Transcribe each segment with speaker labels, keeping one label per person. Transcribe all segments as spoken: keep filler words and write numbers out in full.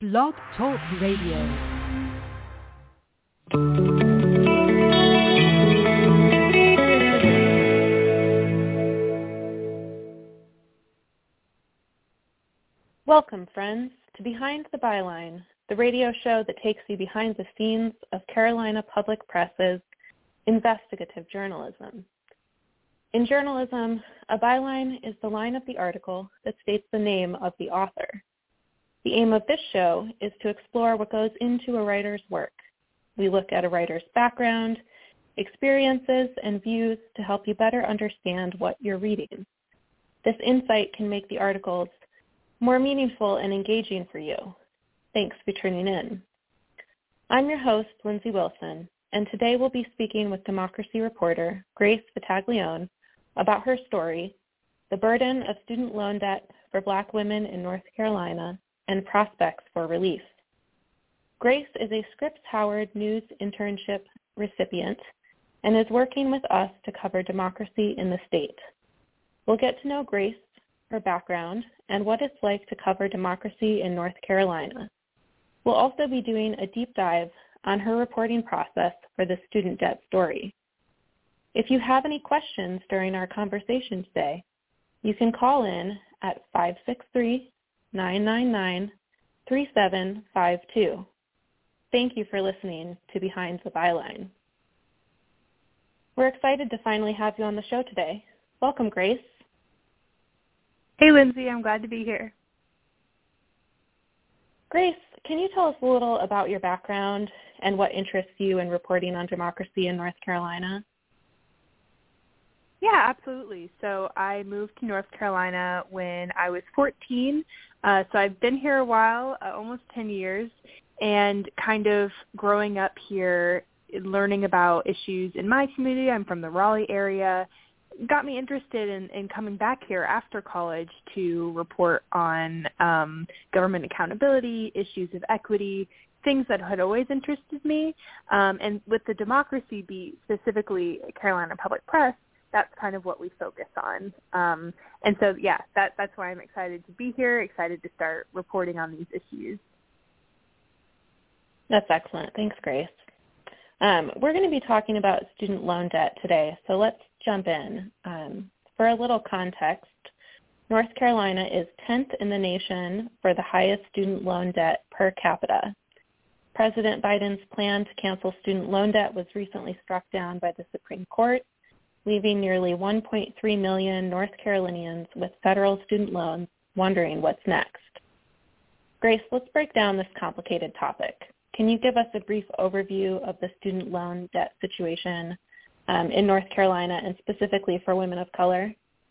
Speaker 1: Blog Talk Radio.
Speaker 2: Welcome, friends, to Behind the Byline, the radio show that takes you behind the scenes of Carolina Public Press's investigative journalism. In journalism, a byline is the line of the article that states the name of the author. The aim of this show is to explore what goes into a writer's work. We look at a writer's background, experiences, and views to help you better understand what you're reading. This insight can make the articles more meaningful and engaging for you. Thanks for tuning in. I'm your host, Lindsay Wilson, and today we'll be speaking with democracy reporter Grace Battaglione about her story, The Burden of Student Loan Debt for Black Women in North Carolina and Prospects for Relief. Grace is a Scripps Howard News internship recipient and is working with us to cover democracy in the state. We'll get to know Grace, her background, and what it's like to cover democracy in North Carolina. We'll also be doing a deep dive on her reporting process for the student debt story. If you have any questions during our conversation today, you can call in at five six three, nine nine nine, three seven five two. Thank you for listening to Behind the Byline. We're excited to finally have you on the show today. Welcome, Grace.
Speaker 3: Hey, Lindsay, I'm glad to be here.
Speaker 2: Grace, can you tell us a little about your background and what interests you in reporting on democracy in North Carolina?
Speaker 3: Yeah, absolutely. So I moved to North Carolina when I was fourteen. Uh, so I've been here a while, uh, almost ten years, and kind of growing up here, learning about issues in my community. I'm from the Raleigh area. Got me interested in, in coming back here after college to report on um, government accountability, issues of equity, things that had always interested me. Um, and with the democracy beat, specifically Carolina Public Press, that's kind of what we focus on. Um, and so, yeah, that, that's why I'm excited to be here, excited to start reporting on these issues.
Speaker 2: That's excellent. Thanks, Grace. Um, we're going to be talking about student loan debt today, so let's jump in. Um, for a little context, North Carolina is tenth in the nation for the highest student loan debt per capita. President Biden's plan to cancel student loan debt was recently struck down by the Supreme Court, leaving nearly one point three million North Carolinians with federal student loans wondering what's next. Grace, let's break down this complicated topic. Can you give us a brief overview of the student loan debt situation um, in North Carolina and specifically for women of color?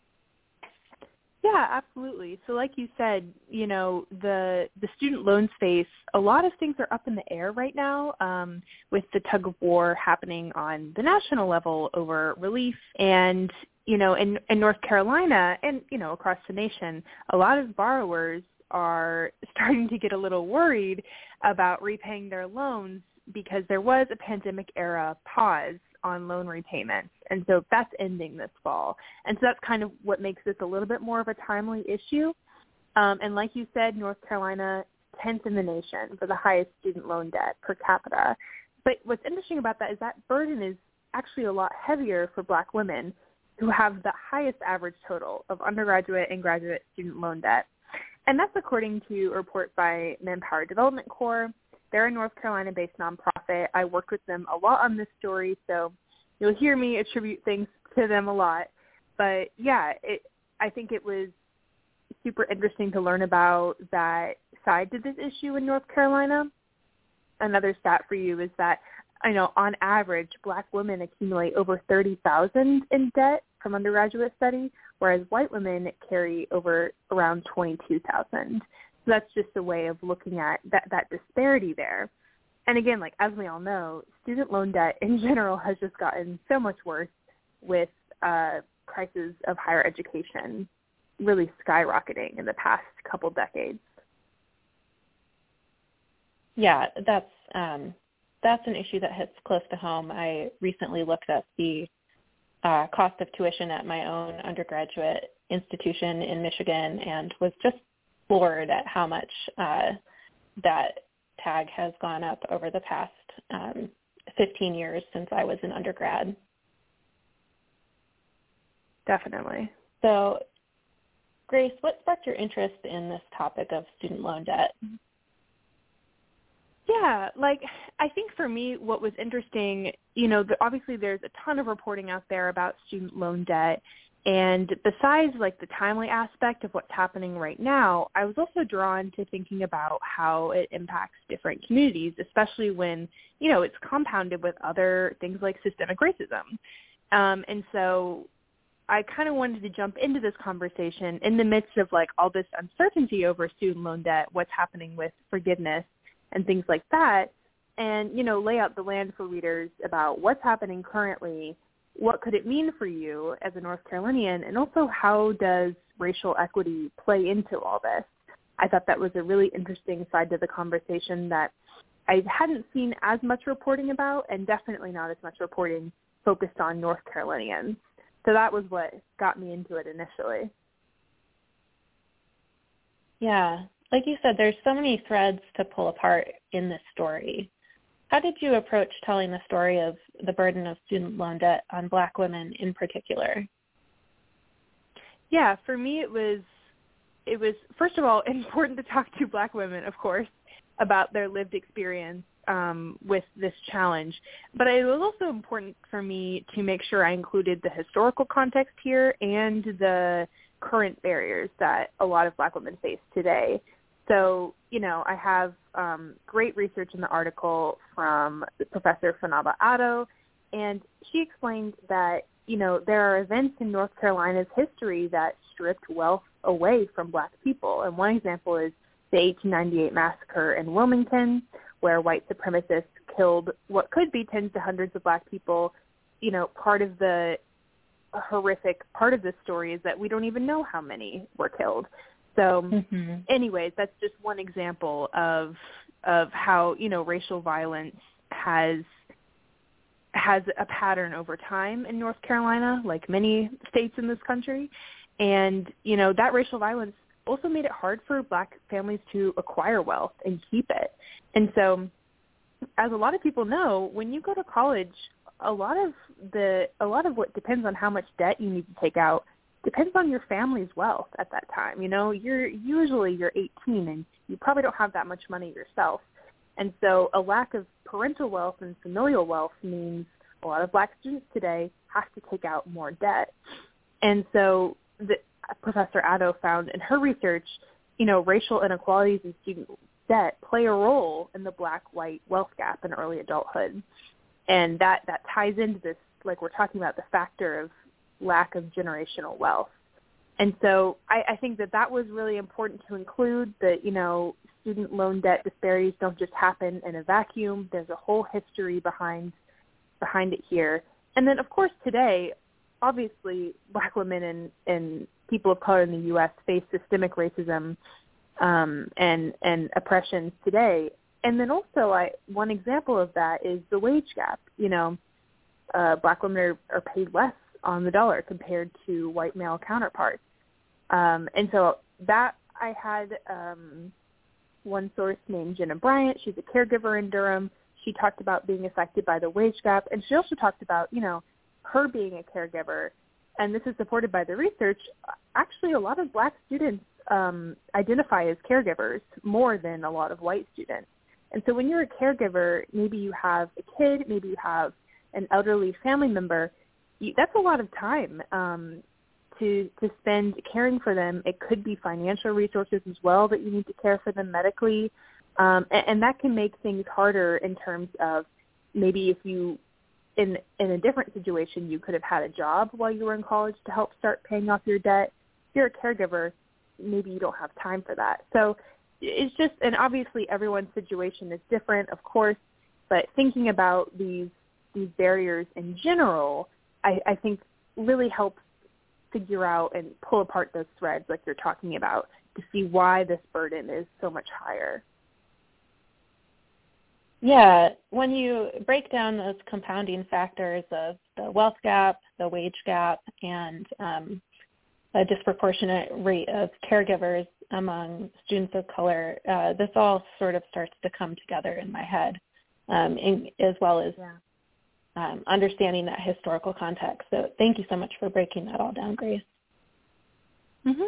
Speaker 3: Yeah, absolutely. So like you said, you know, the the student loan space, a lot of things are up in the air right now um, with the tug of war happening on the national level over relief. And, you know, in, in North Carolina and, you know, across the nation, a lot of borrowers are starting to get a little worried about repaying their loans because there was a pandemic-era pause on loan repayments. And so that's ending this fall. And so that's kind of what makes this a little bit more of a timely issue. Um, and like you said, North Carolina, tenth in the nation for the highest student loan debt per capita. But what's interesting about that is that burden is actually a lot heavier for Black women who have the highest average total of undergraduate and graduate student loan debt. And that's according to a report by Manpower Development Corps. They're a North Carolina-based nonprofit. I worked with them a lot on this story, so you'll hear me attribute things to them a lot. But, yeah, it, I think it was super interesting to learn about that side to this issue in North Carolina. Another stat for you is that, I know, on average, Black women accumulate over thirty thousand dollars in debt from undergraduate study, whereas white women carry over around twenty-two thousand dollars. So that's just a way of looking at that, that disparity there. And again, like as we all know, student loan debt in general has just gotten so much worse with uh, prices of higher education really skyrocketing in the past couple decades.
Speaker 2: Yeah, that's um, that's an issue that hits close to home. I recently looked at the uh, cost of tuition at my own undergraduate institution in Michigan and was just floored at how much uh, that tag has gone up over the past um, fifteen years since I was an undergrad.
Speaker 3: Definitely.
Speaker 2: So, Grace, what sparked your interest in this topic of student loan debt?
Speaker 3: Yeah, like I think for me what was interesting, you know, the, obviously there's a ton of reporting out there about student loan debt. And besides like the timely aspect of what's happening right now, I was also drawn to thinking about how it impacts different communities, especially when, you know, it's compounded with other things like systemic racism. Um, and so I kind of wanted to jump into this conversation in the midst of like all this uncertainty over student loan debt, what's happening with forgiveness and things like that, and, you know, lay out the land for readers about what's happening currently, what could it mean for you as a North Carolinian, and also how does racial equity play into all this. I thought that was a really interesting side to the conversation that I hadn't seen as much reporting about, and definitely not as much reporting focused on North Carolinians. So that was what got me into it initially.
Speaker 2: Yeah, like you said, there's so many threads to pull apart in this story. How did you approach telling the story of the burden of student loan debt on Black women in particular?
Speaker 3: Yeah, for me it was, it was first of all important to talk to Black women, of course, about their lived experience um, with this challenge. But it was also important for me to make sure I included the historical context here and the current barriers that a lot of Black women face today. So, you know, I have um, great research in the article from Professor Fanaba Addo, and she explained that, you know, there are events in North Carolina's history that stripped wealth away from Black people. And one example is the eighteen ninety-eight massacre in Wilmington, where white supremacists killed what could be tens to hundreds of Black people. You know, part of the horrific part of this story is that we don't even know how many were killed. So mm-hmm. anyways, that's just one example of of how, you know, racial violence has has a pattern over time in North Carolina, like many states in this country. And, you know, that racial violence also made it hard for Black families to acquire wealth and keep it. And so, as a lot of people know, when you go to college, a lot of the a lot of what depends on how much debt you need to take out depends on your family's wealth at that time. You know, you're usually you're eighteen and you probably don't have that much money yourself. And so a lack of parental wealth and familial wealth means a lot of Black students today have to take out more debt. And so the, Professor Addo found in her research, you know, racial inequalities in student debt play a role in the Black-white wealth gap in early adulthood. And that, that ties into this, like we're talking about, the factor of lack of generational wealth. And so I, I think that that was really important to include, that, you know, student loan debt disparities don't just happen in a vacuum. There's a whole history behind behind it here. And then, of course, today, obviously, Black women and, and people of color in the U S face systemic racism um, and, and oppressions today. And then also, I, one example of that is the wage gap. You know, uh, Black women are, are paid less on the dollar compared to white male counterparts. Um, and so that I had um, one source named Jenna Bryant. She's a caregiver in Durham. She talked about being affected by the wage gap. And she also talked about, you know, her being a caregiver. And this is supported by the research. Actually, a lot of Black students um, identify as caregivers more than a lot of white students. And so when you're a caregiver, maybe you have a kid, maybe you have an elderly family member, you, that's a lot of time um, to to spend caring for them. It could be financial resources as well that you need to care for them medically. Um, and, and that can make things harder in terms of maybe if you, in in a different situation, you could have had a job while you were in college to help start paying off your debt. If you're a caregiver, maybe you don't have time for that. So it's just, and obviously everyone's situation is different, of course, but thinking about these these barriers in general, I, I think really helps figure out and pull apart those threads like you're talking about to see why this burden is so much higher.
Speaker 2: Yeah, when you break down those compounding factors of the wealth gap, the wage gap, and um, a disproportionate rate of caregivers, among students of color, uh, this all sort of starts to come together in my head, um, in, as well as
Speaker 3: yeah.
Speaker 2: um, understanding that historical context. So thank you so much for breaking that all down, Grace.
Speaker 3: Mm-hmm.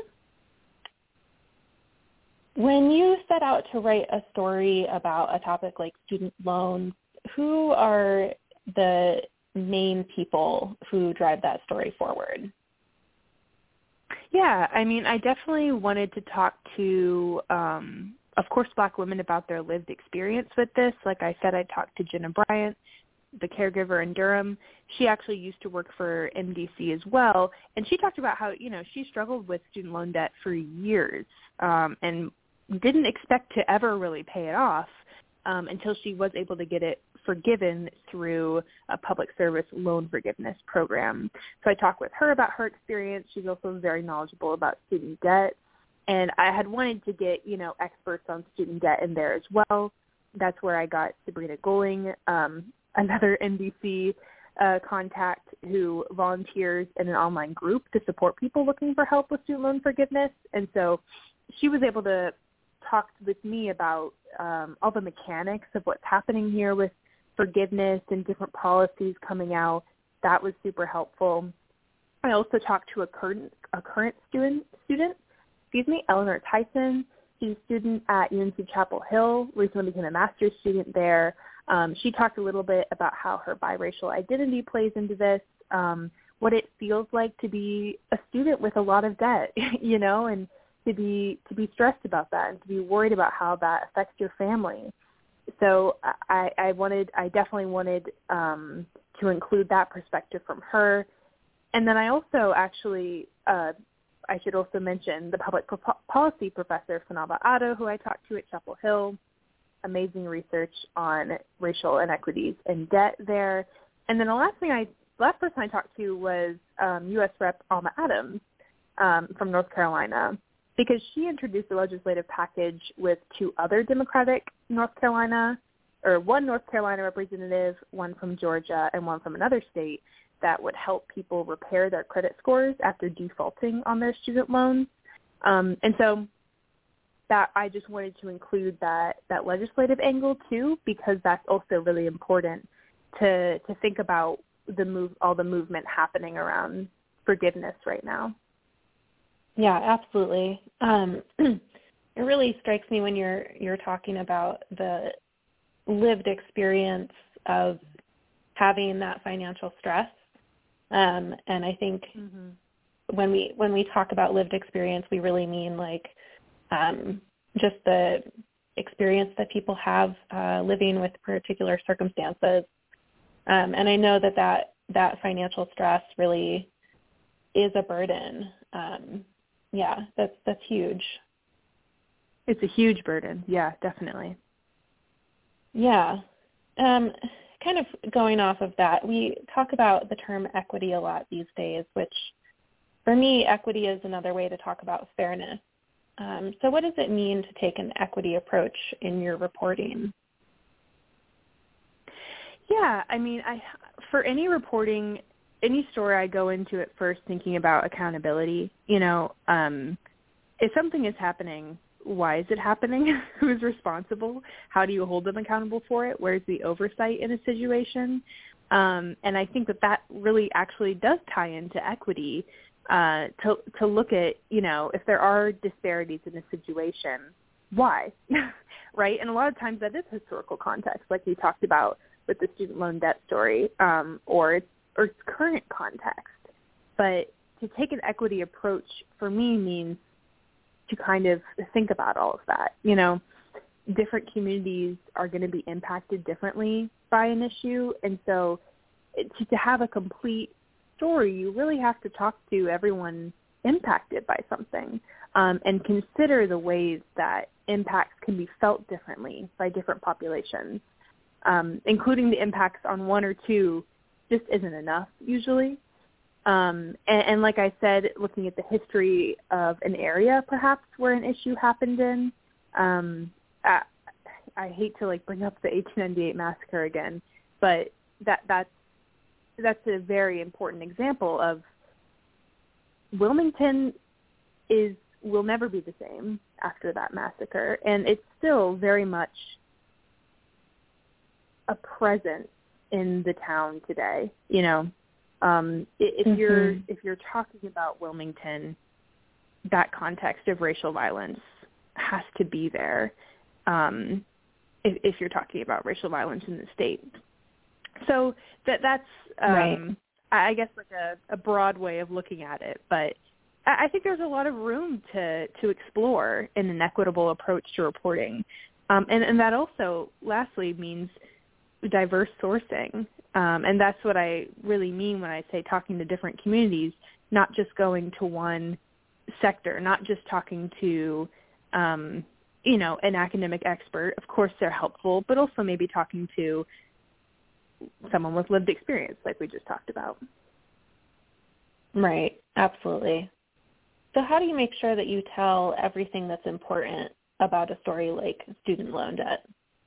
Speaker 2: When you set out to write a story about a topic like student loans, who are the main people who drive that story forward?
Speaker 3: Yeah, I mean, I definitely wanted to talk to, um, of course, Black women about their lived experience with this. Like I said, I talked to Jenna Bryant, the caregiver in Durham. She actually used to work for M D C as well, and she talked about how, you know, she struggled with student loan debt for years um, and didn't expect to ever really pay it off um, until she was able to get it forgiven through a public service loan forgiveness program. So I talked with her about her experience. She's also very knowledgeable about student debt. And I had wanted to get, you know, experts on student debt in there as well. That's where I got Sabrina Goling, um, another N B C uh, contact who volunteers in an online group to support people looking for help with student loan forgiveness. And so she was able to talk with me about um, all the mechanics of what's happening here with forgiveness and different policies coming out. That was super helpful. I also talked to a current a current student student, excuse me, Eleanor Tyson. She's a student at U N C Chapel Hill, recently became a master's student there. Um, she talked a little bit about how her biracial identity plays into this, um, what it feels like to be a student with a lot of debt, you know, and to be to be stressed about that and to be worried about how that affects your family. So I, I wanted, I definitely wanted um, to include that perspective from her. And then I also actually, uh, I should also mention the public pro- policy professor, Fanaba Addo, who I talked to at Chapel Hill. Amazing research on racial inequities and debt there. And then the last thing I, last person I talked to was um, U S Rep Alma Adams um, from North Carolina, because she introduced a legislative package with two other Democratic North Carolina, or one North Carolina representative, one from Georgia, and one from another state that would help people repair their credit scores after defaulting on their student loans. Um, and so that I just wanted to include that, that legislative angle too, because that's also really important to to think about the move, all the movement happening around forgiveness right now.
Speaker 2: Yeah, absolutely. Um, it really strikes me when you're you're talking about the lived experience of having that financial stress. Um, and I think mm-hmm. when we when we talk about lived experience, we really mean like um, just the experience that people have uh, living with particular circumstances. Um, and I know that, that that financial stress really is a burden. Um, yeah, that's that's huge.
Speaker 3: It's a huge burden. Yeah, definitely.
Speaker 2: Yeah. Um, kind of going off of that, we talk about the term equity a lot these days, which for me, equity is another way to talk about fairness. Um, so what does it mean to take an equity approach in your reporting?
Speaker 3: Yeah, I mean, I for any reporting, any story, I go into it first thinking about accountability. You know, um, if something is happening, why is it happening? Who is responsible? How do you hold them accountable for it? Where's the oversight in a situation? Um, and I think that that really actually does tie into equity, uh, to to look at, you know, if there are disparities in a situation, why? Right? And a lot of times that is historical context, like we talked about with the student loan debt story, um, or it's, or it's current context. But to take an equity approach for me means to kind of think about all of that. You know, different communities are going to be impacted differently by an issue. And so to, to have a complete story, you really have to talk to everyone impacted by something, um, and consider the ways that impacts can be felt differently by different populations. Um, including the impacts on one or two just isn't enough usually. Um, and, and like I said, looking at the history of an area perhaps where an issue happened in, um, I, I hate to like bring up the eighteen ninety-eight massacre again, but that that's that's a very important example of Wilmington is will never be the same after that massacre, and it's still very much a presence in the town today. You know, um, if mm-hmm. you're if you're talking about Wilmington, that context of racial violence has to be there. Um, if, if you're talking about racial violence in the state, so that that's um,
Speaker 2: right.
Speaker 3: I guess like a, a broad way of looking at it, but I think there's a lot of room to, to explore in an equitable approach to reporting. Um, and, and that also, lastly, means diverse sourcing. Um, and that's what I really mean when I say talking to different communities, not just going to one sector, not just talking to, um, you know, an academic expert. Of course, they're helpful, but also maybe talking to someone with lived experience like we just talked about.
Speaker 2: Right, absolutely. So how do you make sure that you tell everything that's important about a story like student loan debt?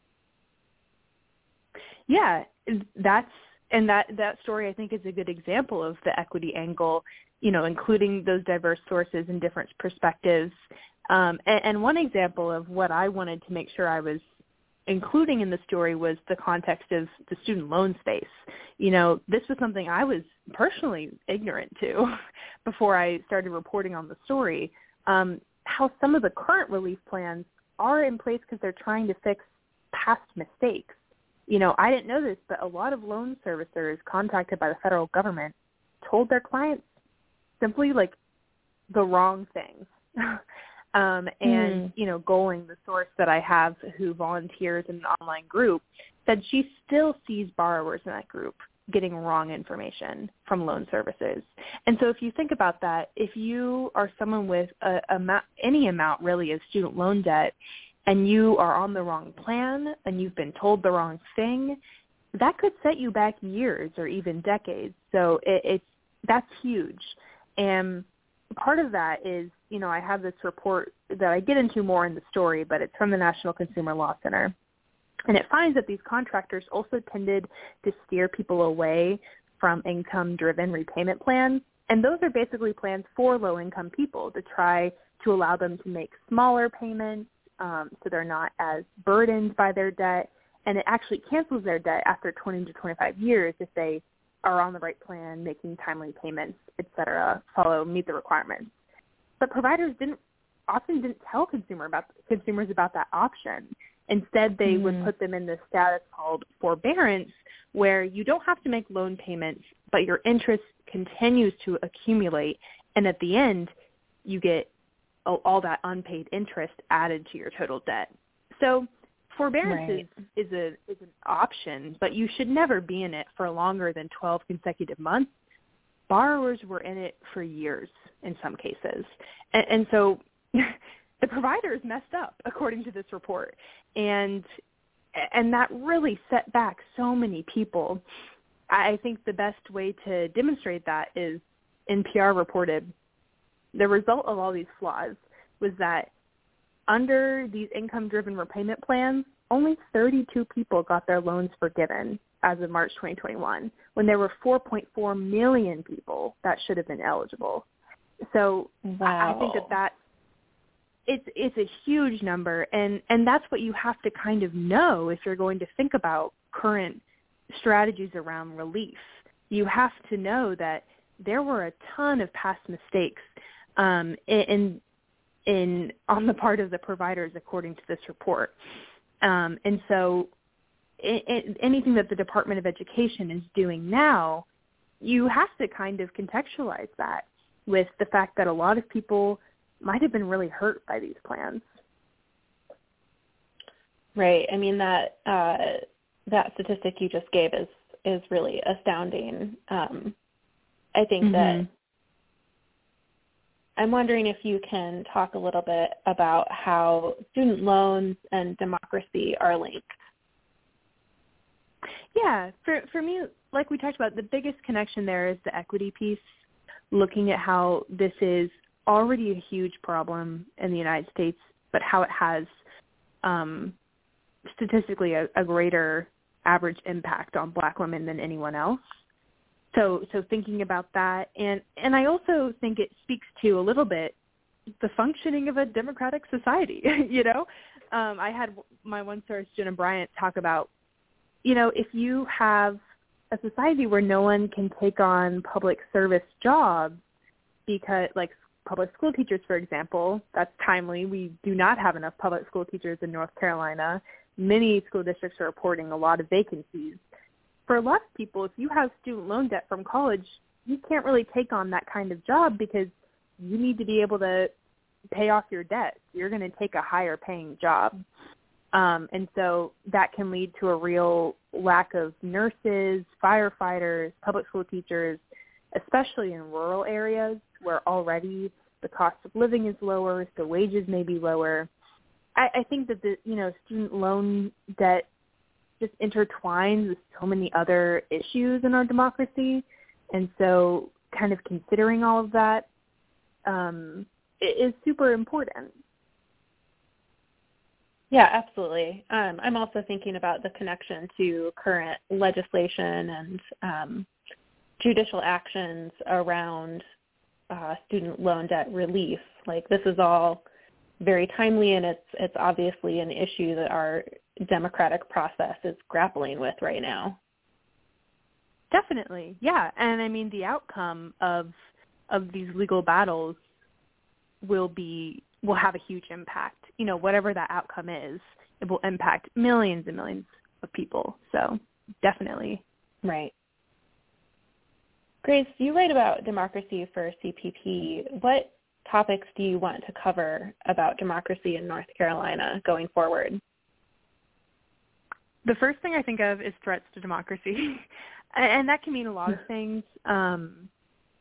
Speaker 3: Yeah, that's and that, that story I think is a good example of the equity angle, you know, including those diverse sources and different perspectives. Um, and, and one example of what I wanted to make sure I was including in the story was the context of the student loan space. You know, this was something I was personally ignorant to before I started reporting on the story, um, how some of the current relief plans are in place because they're trying to fix past mistakes. You know, I didn't know this, but a lot of loan servicers contacted by the federal government told their clients simply, like, the wrong things. Um, and, mm. you know, Goling, the source that I have who volunteers in an online group, said she still sees borrowers in that group getting wrong information from loan services. And so if you think about that, if you are someone with a, a, any amount really of student loan debt and you are on the wrong plan and you've been told the wrong thing, that could set you back years or even decades. So it, it's that's huge. And part of that is, you know, I have this report that I get into more in the story, but it's from the National Consumer Law Center. And it finds that these contractors also tended to steer people away from income-driven repayment plans. And those are basically plans for low-income people to try to allow them to make smaller payments um, so they're not as burdened by their debt. And it actually cancels their debt after twenty to twenty-five years if they are on the right plan, making timely payments, et cetera, follow, meet the requirements. But providers didn't often didn't tell consumer about, consumers about that option. Instead, they mm. would put them in this status called forbearance, where you don't have to make loan payments, but your interest continues to accumulate. And at the end, you get all, all that unpaid interest added to your total debt. So forbearance right. is, is, a, is an option, but you should never be in it for longer than twelve consecutive months. Borrowers were in it for years in some cases. And, and so the providers messed up, according to this report. And and that really set back so many people. I think the best way to demonstrate that is N P R reported the result of all these flaws was that under these income-driven repayment plans, only thirty-two people got their loans forgiven as of March twenty twenty-one, when there were four point four million people that should have been eligible. So
Speaker 2: wow.
Speaker 3: I think that that it's it's a huge number, and, and that's what you have to kind of know if you're going to think about current strategies around relief. You have to know that there were a ton of past mistakes um, in in on the part of the providers, according to this report. Um, and so it, it, anything that the Department of Education is doing now, you have to kind of contextualize that with the fact that a lot of people might have been really hurt by these plans.
Speaker 2: Right. I mean, that uh, that statistic you just gave is, is really astounding. Um, I think mm-hmm. that I'm wondering if you can talk a little bit about how student loans and democracy are linked.
Speaker 3: Yeah, for for me, like we talked about, the biggest connection there is the equity piece, looking at how this is already a huge problem in the United States, but how it has um, statistically a, a greater average impact on Black women than anyone else. So so thinking about that, and, and I also think it speaks to a little bit the functioning of a democratic society. you know, um, I had my one source, Jenna Bryant, talk about, you know, if you have a society where no one can take on public service jobs because, like, public school teachers, for example, that's timely. We do not have enough public school teachers in North Carolina. Many school districts are reporting a lot of vacancies. For a lot of people, if you have student loan debt from college, you can't really take on that kind of job because you need to be able to pay off your debt. You're going to take a higher paying job. Um, and so that can lead to a real lack of nurses, firefighters, public school teachers, especially in rural areas where already the cost of living is lower, so wages may be lower. I, I think that the, you know, student loan debt just intertwines with so many other issues in our democracy. And so kind of considering all of that um, is super important.
Speaker 2: Yeah, absolutely. Um, I'm also thinking about the connection to current legislation and um, judicial actions around uh, student loan debt relief. Like, this is all very timely, and it's it's obviously an issue that our democratic process is grappling with right now.
Speaker 3: Definitely, yeah. And I mean, the outcome of of these legal battles will be will have a huge impact. You know, whatever that outcome is, it will impact millions and millions of people. So definitely.
Speaker 2: Right. Grace, you write about democracy for C P P. What topics do you want to cover about democracy in North Carolina going forward?
Speaker 3: The first thing I think of is threats to democracy. And that can mean a lot of things. Um,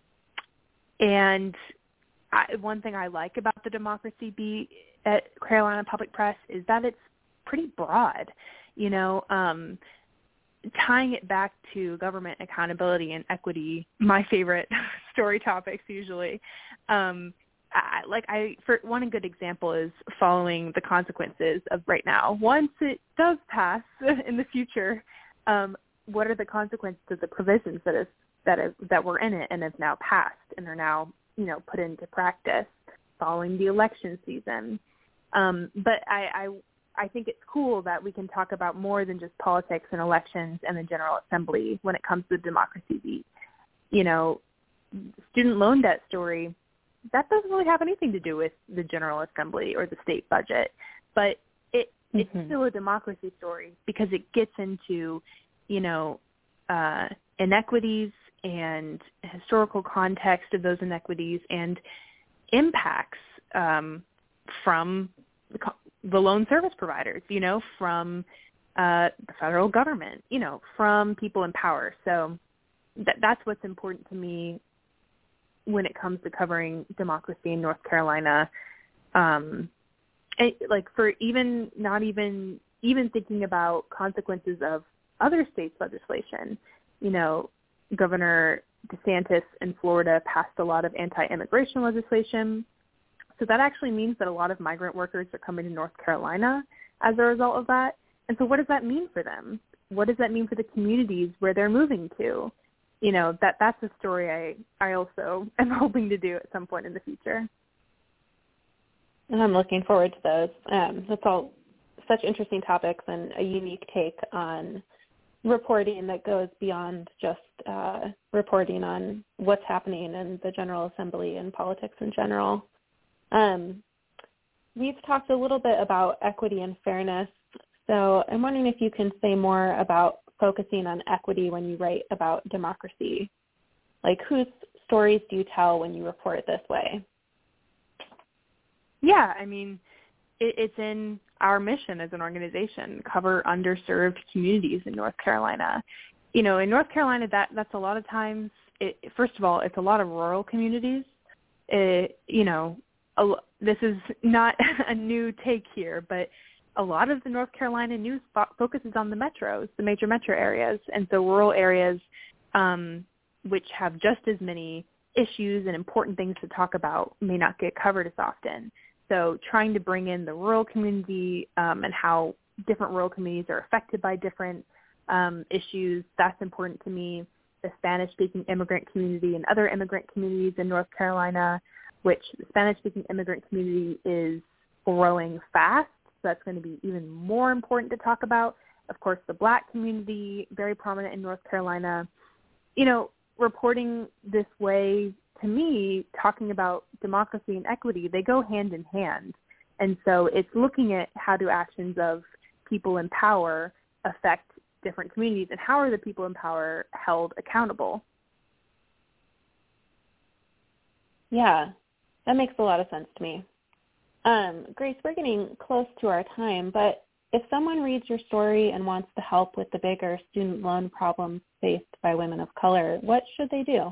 Speaker 3: and I, one thing I like about the democracy beat at Carolina Public Press is that it's pretty broad, you know, um, tying it back to government accountability and equity, my favorite story topics usually. Um, I, like I, for one good example is following the consequences of right now. Once it does pass in the future, um, what are the consequences of the provisions that is that is that were in it and have now passed and are now, you know, put into practice following the election season? Um, but I, I I think it's cool that we can talk about more than just politics and elections and the General Assembly when it comes to the democracy beat. You know, student loan debt story, that doesn't really have anything to do with the General Assembly or the state budget, but it mm-hmm. it's still a democracy story because it gets into, you know, uh, inequities and historical context of those inequities and impacts um, from the, the loan service providers, you know, from uh, the federal government, you know, from people in power. So that, that's what's important to me when it comes to covering democracy in North Carolina. Um, and, like, for even not even even thinking about consequences of other states' legislation, you know, Governor DeSantis in Florida passed a lot of anti-immigration legislation. So that actually means that a lot of migrant workers are coming to North Carolina as a result of that. And so what does that mean for them? What does that mean for the communities where they're moving to? You know, that that's a story I, I also am hoping to do at some point in the future.
Speaker 2: And I'm looking forward to those. Um, that's all such interesting topics and a unique take on reporting that goes beyond just uh, reporting on what's happening in the General Assembly and politics in general. Um, we've talked a little bit about equity and fairness, so I'm wondering if you can say more about focusing on equity when you write about democracy. Like, whose stories do you tell when you report this way?
Speaker 3: Yeah, I mean, it, it's in our mission as an organization, cover underserved communities in North Carolina. You know, in North Carolina, that that's a lot of times, it, first of all, it's a lot of rural communities. It, you know, a, this is not a new take here, but a lot of the North Carolina news fo- focuses on the metros, the major metro areas, and so rural areas, um, which have just as many issues and important things to talk about, may not get covered as often. So trying to bring in the rural community um, and how different rural communities are affected by different um, issues, that's important to me. The Spanish-speaking immigrant community and other immigrant communities in North Carolina, which the Spanish-speaking immigrant community is growing fast. So that's going to be even more important to talk about. Of course, the Black community, very prominent in North Carolina. You know, reporting this way, to me, talking about democracy and equity, they go hand in hand. And so it's looking at how do actions of people in power affect different communities, and how are the people in power held accountable?
Speaker 2: Yeah, that makes a lot of sense to me. Um, Grace, we're getting close to our time, but if someone reads your story and wants to help with the bigger student loan problems faced by women of color, what should they do?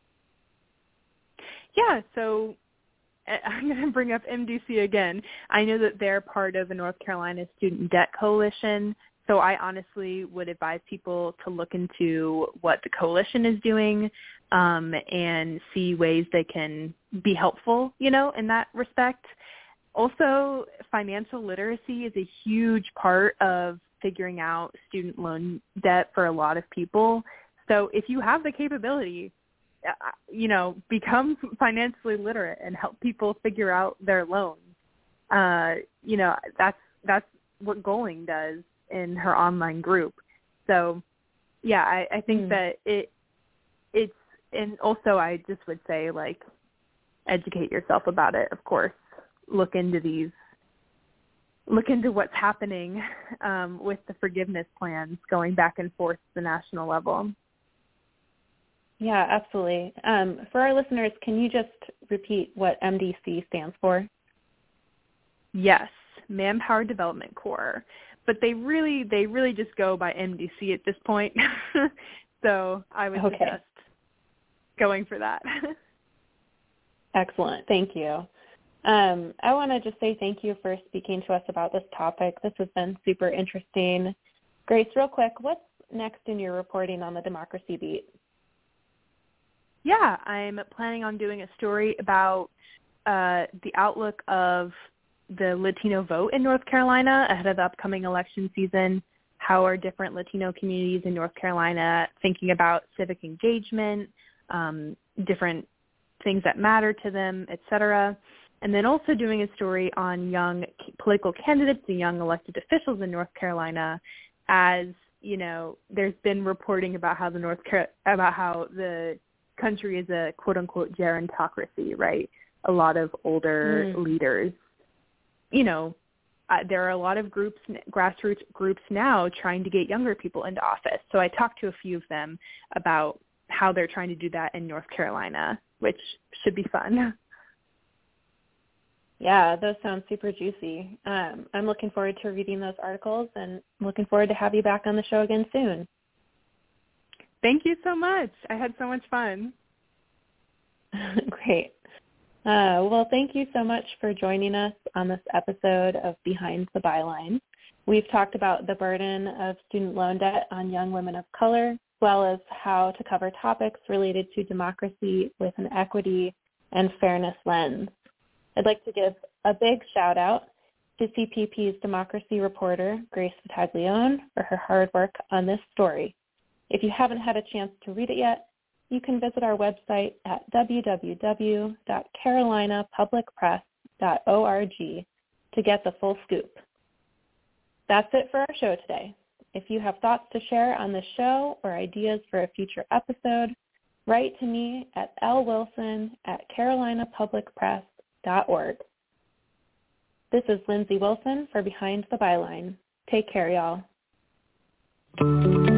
Speaker 3: Yeah, so I'm going to bring up M D C again. I know that they're part of the North Carolina Student Debt Coalition, so I honestly would advise people to look into what the coalition is doing um, and see ways they can be helpful, you know, in that respect. Also, financial literacy is a huge part of figuring out student loan debt for a lot of people. So if you have the capability, you know, become financially literate and help people figure out their loans. Uh, you know, that's that's what Goling does in her online group. So, yeah, I, I think mm. that it it's and also I just would say, like, educate yourself about it. Of course, look into these, look into what's happening um, with the forgiveness plans going back and forth at the national level.
Speaker 2: Yeah, absolutely. Um, for our listeners, can you just repeat what M D C stands for?
Speaker 3: Yes, Manpower Development Corps. But they really, they really just go by M D C at this point. So I would
Speaker 2: okay.
Speaker 3: suggest going for that.
Speaker 2: Excellent. Thank you. Um, I want to just say thank you for speaking to us about this topic. This has been super interesting. Grace, real quick, what's next in your reporting on the Democracy Beat?
Speaker 3: Yeah, I'm planning on doing a story about uh, the outlook of the Latino vote in North Carolina ahead of the upcoming election season. How are different Latino communities in North Carolina thinking about civic engagement, um, different things that matter to them, et cetera. And then also doing a story on young political candidates and young elected officials in North Carolina, as, you know, there's been reporting about how the North Car- about how the country is a quote-unquote gerontocracy, right? A lot of older mm. leaders. You know, uh, there are a lot of groups, grassroots groups now trying to get younger people into office. So I talked to a few of them about how they're trying to do that in North Carolina, which should be fun.
Speaker 2: Yeah, those sound super juicy. Um, I'm looking forward to reading those articles and looking forward to have you back on the show again soon.
Speaker 3: Thank you so much. I had so much fun.
Speaker 2: Great. Uh, well, thank you so much for joining us on this episode of Behind the Byline. We've talked about the burden of student loan debt on young women of color, as well as how to cover topics related to democracy with an equity and fairness lens. I'd like to give a big shout out to C P P's democracy reporter, Grace Vitaglione, for her hard work on this story. If you haven't had a chance to read it yet, you can visit our website at w w w dot carolina public press dot org to get the full scoop. That's it for our show today. If you have thoughts to share on this show or ideas for a future episode, write to me at l wilson at carolina public press dot org. This is Lindsay Wilson for Behind the Byline. Take care, y'all.